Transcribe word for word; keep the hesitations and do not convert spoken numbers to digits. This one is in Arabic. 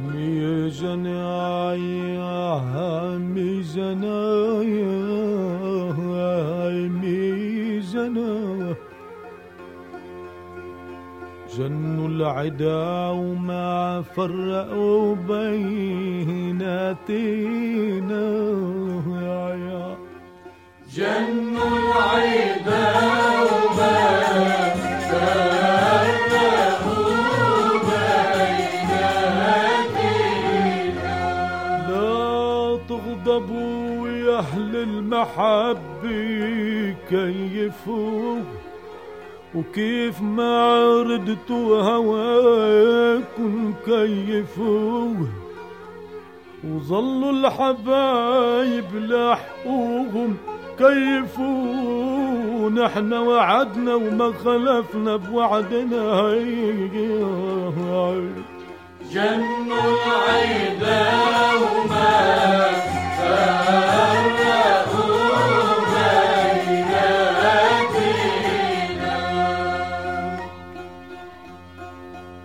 مي جنايا مي جنايا مي جنايا جنوا العدا وما فرقوا بيناتنا يا يا جنوا العدا وما فرقوا بيناتنا لا تغضبوا يا أهل المحبة كيفوا وكيف ما ردتوا هواكم كيفوا وظلوا الحبايب لاحقوهم كيفوا نحن وعدنا وما خلفنا بوعدنا جنوا العدا